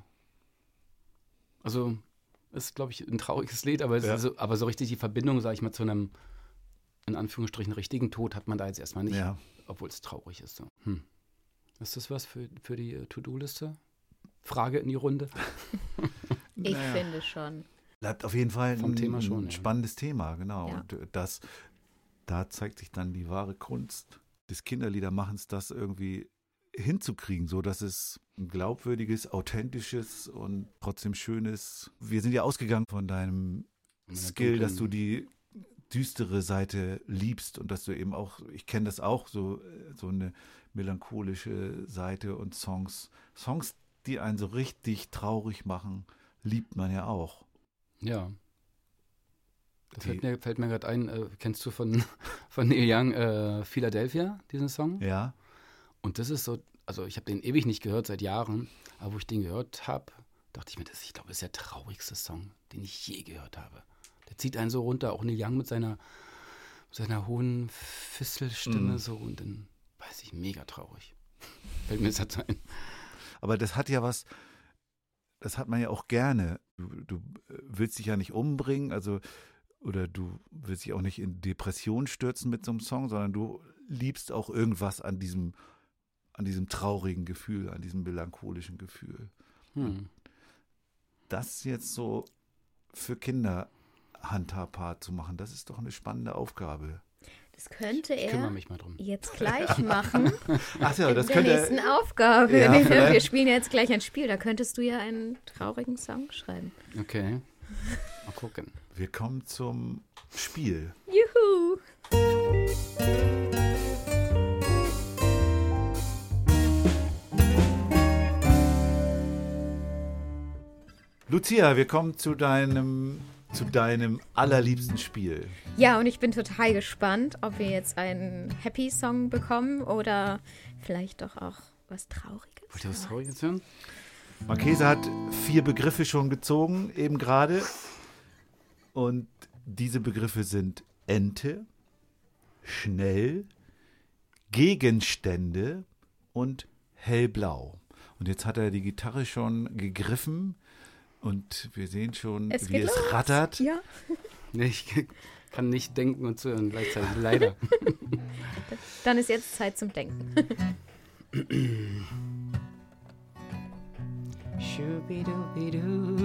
Also, ist, glaube ich, ein trauriges Lied, aber, aber so richtig die Verbindung, sage ich mal, zu einem, in Anführungsstrichen, richtigen Tod hat man da jetzt erstmal nicht, obwohl es traurig ist. So. Ist das was für die To-Do-Liste? Frage in die Runde. Ich finde schon. Bleibt auf jeden Fall Vom Thema schon, ein spannendes Thema, genau. Ja. Und da zeigt sich dann die wahre Kunst des Kinderliedermachens, das irgendwie hinzukriegen, so dass es ein glaubwürdiges, authentisches und trotzdem schönes. Wir sind ja ausgegangen von deinem Skill, dass du die düstere Seite liebst und dass du eben auch, ich kenne das auch, so eine melancholische Seite und Songs, die einen so richtig traurig machen, liebt man ja auch. Ja. Da fällt mir gerade ein, kennst du von Neil Young Philadelphia, diesen Song? Ja. Und das ist so, also ich habe den ewig nicht gehört, seit Jahren, aber wo ich den gehört habe, dachte ich mir, ich glaube, das ist der traurigste Song, den ich je gehört habe. Der zieht einen so runter, auch Neil Young mit seiner hohen Fisselstimme so und dann, weiß ich, mega traurig. Fällt mir jetzt ein. Aber das hat ja was, das hat man ja auch gerne. Du willst dich ja nicht umbringen, oder du willst dich auch nicht in Depression stürzen mit so einem Song, sondern du liebst auch irgendwas an diesem traurigen Gefühl, an diesem melancholischen Gefühl. Das jetzt so für Kinder handhabbar zu machen, das ist doch eine spannende Aufgabe. Das könnte Ich kümmere er mich mal drum. jetzt gleich machen. Ach ja, das in der könnte nächsten Aufgabe. Ja, Wir vielleicht. spielen ja jetzt gleich ein Spiel. Da könntest du ja einen traurigen Song schreiben. Okay. Mal gucken. Wir kommen zum Spiel. Juhu! Lucia, wir kommen zu deinem allerliebsten Spiel. Ja, und ich bin total gespannt, ob wir jetzt einen Happy-Song bekommen oder vielleicht doch auch was Trauriges. Wollt ihr was Trauriges hören? Marchese hat 4 Begriffe schon gezogen, eben gerade. Und diese Begriffe sind Ente, schnell, Gegenstände und hellblau. Und jetzt hat er die Gitarre schon gegriffen und wir sehen schon, wie es rattert. Ja. Nee, ich kann nicht denken und zuhören gleichzeitig, leider. Dann ist jetzt Zeit zum Denken. Schubidubidu.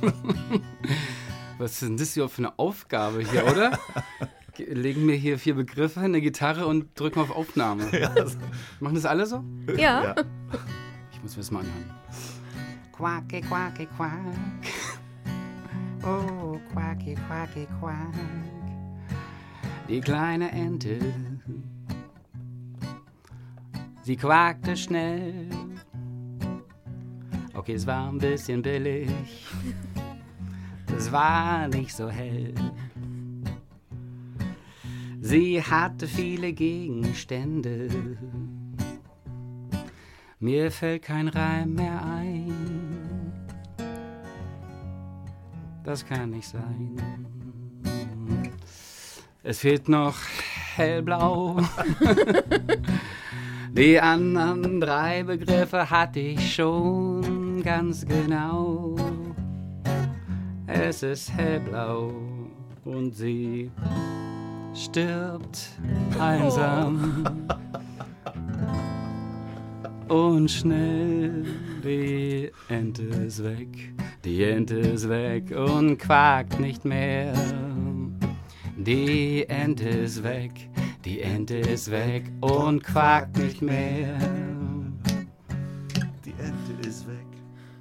Was ist denn das hier für eine Aufgabe hier, oder? Legen mir hier 4 Begriffe, eine Gitarre und drücken auf Aufnahme. Ja. Machen das alle so? Ja. Ich muss mir das mal anhören. Quacky, quacky, quack. Oh, quacky, quacky, quack. Die kleine Ente, sie quakte schnell. Okay, es war ein bisschen billig, es war nicht so hell. Sie hatte viele Gegenstände, mir fällt kein Reim mehr ein. Das kann nicht sein. Es fehlt noch hellblau. Die anderen 3 Begriffe hatte ich schon ganz genau. Es ist hellblau und sie stirbt einsam. Und schnell die Ente ist weg. Die Ente ist weg und quakt nicht mehr. Die Ente ist weg, die Ente ist weg und quakt nicht mehr. Die Ente ist weg.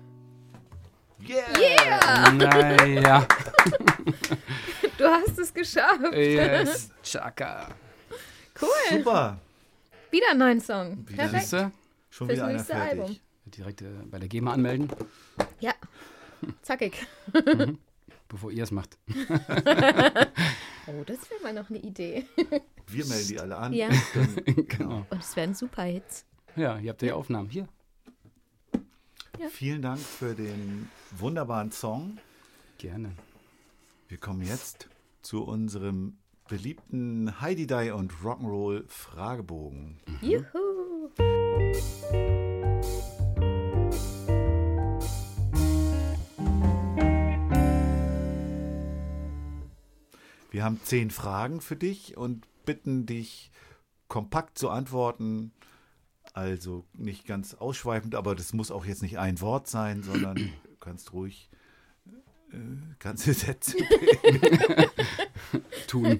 Yeah! Naja. Du hast es geschafft. Yes, Chaka. Cool. Super. Wieder einen neuen Song. Perfekt. Siehste? Schon Fürs wieder einer nächste fertig. Album. Direkt bei der GEMA anmelden, Ja. Zackig. bevor ihr es macht. Oh, das wäre mal noch eine Idee. Wir melden die alle an. Ja. Genau. Und es werden super Hits. Ja, ihr habt die Aufnahmen hier. Vielen Dank für den wunderbaren Song. Gerne. Wir kommen jetzt zu unserem beliebten Heidi Die und Rock'n'Roll Fragebogen. Juhu. Wir haben 10 Fragen für dich und bitten dich, kompakt zu antworten. Also nicht ganz ausschweifend, aber das muss auch jetzt nicht ein Wort sein, sondern du kannst ruhig ganze Sätze Tun.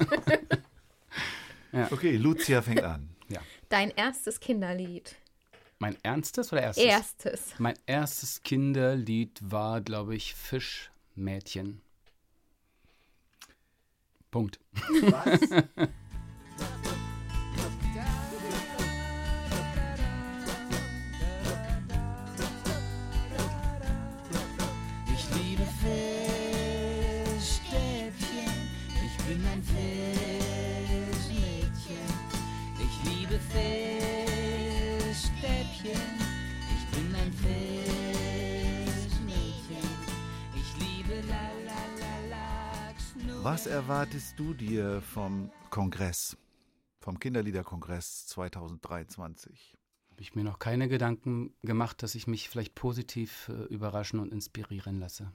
Ja. Okay, Lucia fängt an. Ja. Dein erstes Kinderlied. Mein ernstes oder erstes? Erstes. Mein erstes Kinderlied war, glaube ich, Fischmädchen. Punkt. Was? Ich liebe Fischstäbchen, ich bin ein Fischmädchen. Ich liebe Fischstäbchen, ich bin ein Fischmädchen. Ich liebe la la la la. Was erwartest du dir vom Kongress, vom Kinderliederkongress 2023? Habe ich mir noch keine Gedanken gemacht, dass ich mich vielleicht positiv überraschen und inspirieren lasse.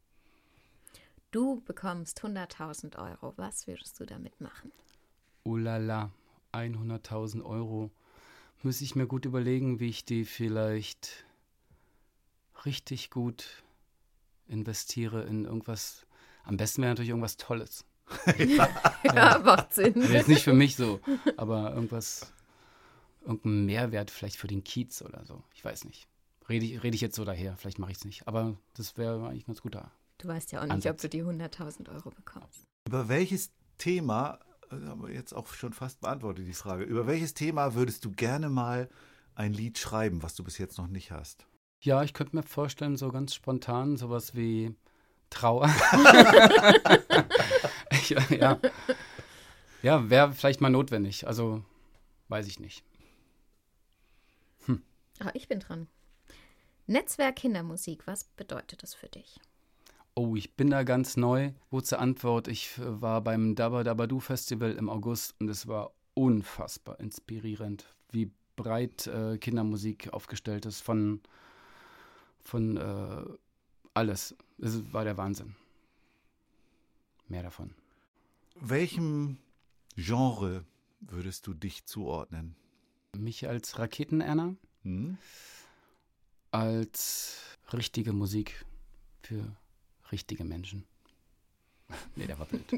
Du bekommst 100.000 Euro. Was würdest du damit machen? Oh la la, 100.000 Euro. Müsste ich mir gut überlegen, wie ich die vielleicht richtig gut investiere in irgendwas. Am besten wäre natürlich irgendwas Tolles. Ja, macht Sinn. Also jetzt nicht für mich so, aber irgendein Mehrwert vielleicht für den Kiez oder so. Ich weiß nicht. Rede ich jetzt so daher, vielleicht mache ich es nicht. Aber das wäre eigentlich ein ganz guter. Du weißt ja auch nicht, ob du die 100.000 Euro bekommst. Über welches Thema, haben wir jetzt auch schon fast beantwortet die Frage, über welches Thema würdest du gerne mal ein Lied schreiben, was du bis jetzt noch nicht hast? Ja, ich könnte mir vorstellen, so ganz spontan, sowas wie Trauer. Ja, wäre vielleicht mal notwendig. Also, weiß ich nicht. Ich bin dran. Netzwerk Kindermusik, was bedeutet das für dich? Oh, ich bin da ganz neu. Kurze Antwort, ich war beim Dabba Dabba Du Festival im August und es war unfassbar inspirierend, wie breit Kindermusik aufgestellt ist von alles. Es war der Wahnsinn. Mehr davon. Welchem Genre würdest du dich zuordnen? Mich als Raketenerner, als richtige Musik für richtige Menschen. Nee, der war blöd.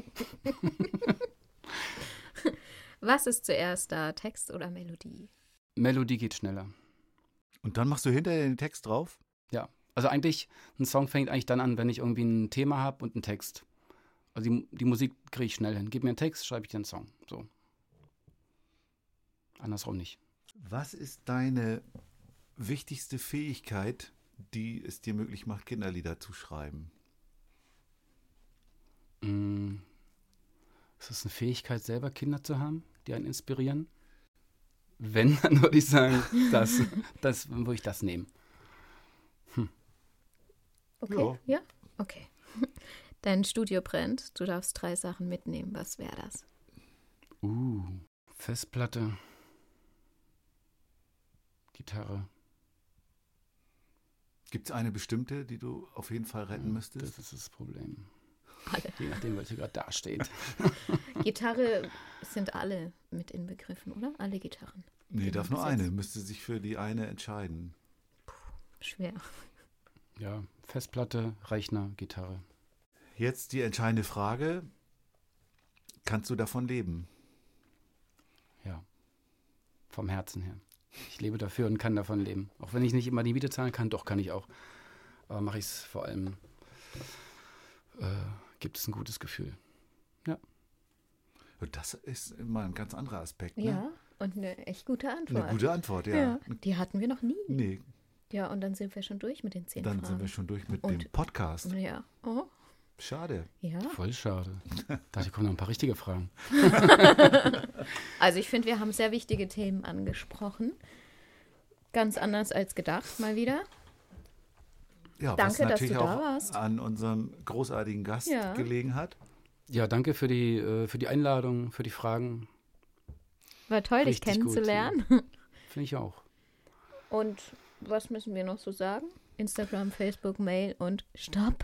Was ist zuerst da, Text oder Melodie? Melodie geht schneller. Und dann machst du hinterher den Text drauf? Ja, also eigentlich, ein Song fängt eigentlich dann an, wenn ich irgendwie ein Thema habe und einen Text. Also die Musik kriege ich schnell hin. Gib mir einen Text, schreibe ich dir einen Song. So. Andersrum nicht. Was ist deine wichtigste Fähigkeit, die es dir möglich macht, Kinderlieder zu schreiben? Ist das eine Fähigkeit, selber Kinder zu haben, die einen inspirieren? Wenn, dann würde ich sagen, das würde ich das nehmen. Okay, ja? Okay. Dein Studio brennt, du darfst 3 Sachen mitnehmen. Was wäre das? Festplatte, Gitarre. Gibt es eine bestimmte, die du auf jeden Fall retten müsstest? Das ist das Problem. Alle. Je nachdem, welche gerade dasteht. Gitarre sind alle mit inbegriffen, oder? Alle Gitarren. Nee, darf nur eine. Müsste sich für die eine entscheiden. Schwer. Ja, Festplatte, Rechner, Gitarre. Jetzt die entscheidende Frage. Kannst du davon leben? Ja, vom Herzen her. Ich lebe dafür und kann davon leben. Auch wenn ich nicht immer die Miete zahlen kann, doch kann ich auch. Aber mache ich es vor allem, gibt es ein gutes Gefühl. Ja. Das ist immer ein ganz anderer Aspekt. Ne? Ja, und eine echt gute Antwort. Eine gute Antwort, ja. Die hatten wir noch nie. Nee. Ja, und dann sind wir schon durch mit den 10 Fragen. Dann sind wir schon durch mit dem Podcast. Ja. Oh. Schade. Ja. Voll schade. Da kommen noch ein paar richtige Fragen. Also ich finde, wir haben sehr wichtige Themen angesprochen. Ganz anders als gedacht, mal wieder. Ja, danke, was natürlich dass du auch da warst. An unserem großartigen Gast gelegen hat. Ja, danke für die Einladung, für die Fragen. War toll, dich Richtig kennenzulernen. Finde ich auch. Und was müssen wir noch so sagen? Instagram, Facebook, Mail und Stopp.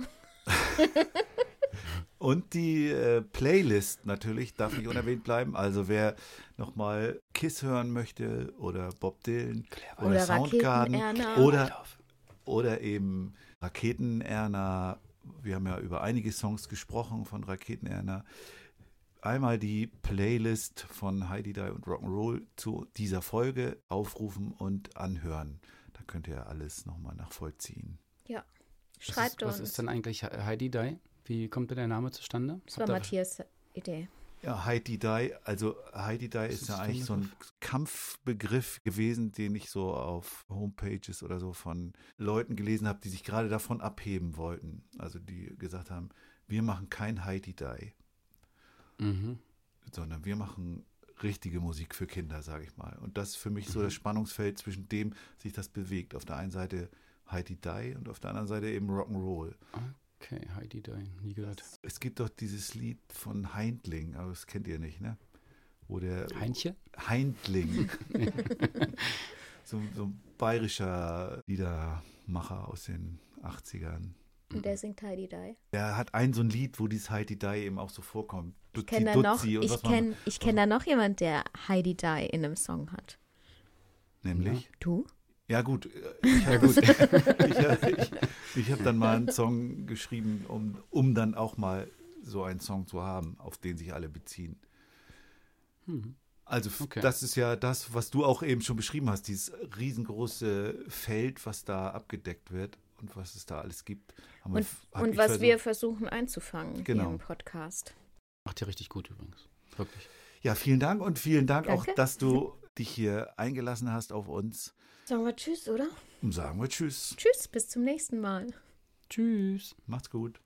Und die Playlist natürlich darf nicht unerwähnt bleiben. Also wer nochmal Kiss hören möchte oder Bob Dylan oder Soundgarden oder eben Raketenerner. Wir haben ja über einige Songs gesprochen von Raketenerner. Einmal die Playlist von Heidi Die und Rock'n'Roll zu dieser Folge aufrufen und anhören. Da könnt ihr alles nochmal nachvollziehen. Ja, schreibt uns. Was ist denn eigentlich Heidi Die? Wie kommt denn der Name zustande? Das war Matthias' Idee. Ja, Heidi Die, also Heidi Die ist ja eigentlich so ein Kampfbegriff gewesen, den ich so auf Homepages oder so von Leuten gelesen habe, die sich gerade davon abheben wollten. Also die gesagt haben, wir machen kein Heidi Die, sondern wir machen richtige Musik für Kinder, sage ich mal. Und das ist für mich so das Spannungsfeld, zwischen dem sich das bewegt. Auf der einen Seite Heidi Die und auf der anderen Seite eben Rock'n'Roll. Okay, Heidi Die, nie gehört. Es gibt doch dieses Lied von Heindling, aber das kennt ihr nicht, ne? Wo der Heintje? Heindling. so ein bayerischer Liedermacher aus den 80ern. Und der singt Heidi Die. Der hat so ein Lied, wo dieses Heidi Die eben auch so vorkommt. Ich kenne da noch jemand, der Heidi Die in einem Song hat. Nämlich? Ja. Du? Ja gut, ich habe dann mal einen Song geschrieben, um dann auch mal so einen Song zu haben, auf den sich alle beziehen. Hm. Also Okay. das ist ja das, was du auch eben schon beschrieben hast, dieses riesengroße Feld, was da abgedeckt wird und was es da alles gibt. Und was wir versuchen einzufangen Genau. hier im Podcast. Macht ihr richtig gut übrigens. Wirklich. Ja, vielen Dank und vielen Dank Danke. auch, dass du dich hier eingelassen hast auf uns. Sagen wir Tschüss, oder? Und sagen wir Tschüss. Tschüss, bis zum nächsten Mal. Tschüss. Macht's gut.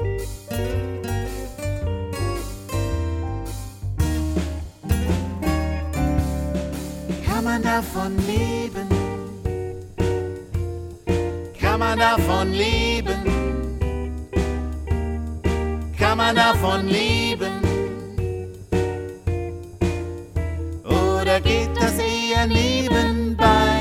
Kann man davon leben? Kann man davon leben? Kann man davon leben? Oder geht das eher nebenbei?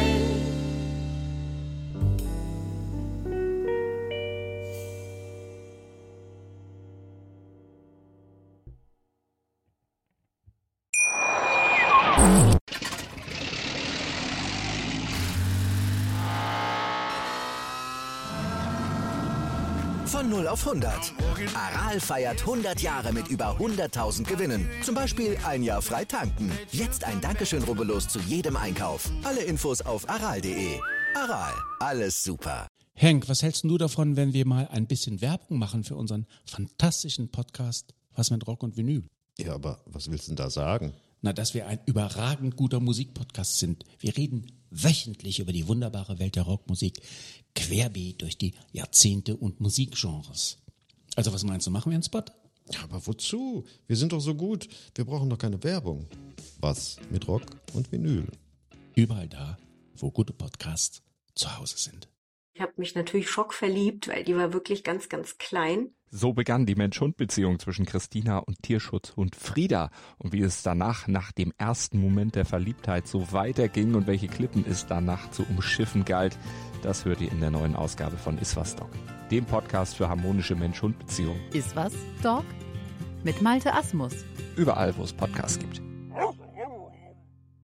Von 0 auf 100. Aral feiert 100 Jahre mit über 100.000 Gewinnen. Zum Beispiel ein Jahr frei tanken. Jetzt ein Dankeschön, rubbellos zu jedem Einkauf. Alle Infos auf aral.de. Aral, alles super. Henk, was hältst du davon, wenn wir mal ein bisschen Werbung machen für unseren fantastischen Podcast Was mit Rock und Vinyl? Ja, aber was willst du denn da sagen? Na, dass wir ein überragend guter Musikpodcast sind. Wir reden wöchentlich über die wunderbare Welt der Rockmusik, querbeet durch die Jahrzehnte und Musikgenres. Also was meinst du, machen wir einen Spot? Ja, aber wozu? Wir sind doch so gut. Wir brauchen doch keine Werbung. Was mit Rock und Vinyl? Überall da, wo gute Podcasts zu Hause sind. Ich habe mich natürlich schockverliebt, weil die war wirklich ganz, ganz klein. So begann die Mensch-Hund-Beziehung zwischen Christina und Tierschutzhund Frieda. Und wie es danach, nach dem ersten Moment der Verliebtheit, so weiterging und welche Klippen es danach zu umschiffen galt, das hört ihr in der neuen Ausgabe von Iswas Dog, dem Podcast für harmonische Mensch-Hund-Beziehungen. Iswas Dog? Mit Malte Asmus. Überall, wo es Podcasts gibt.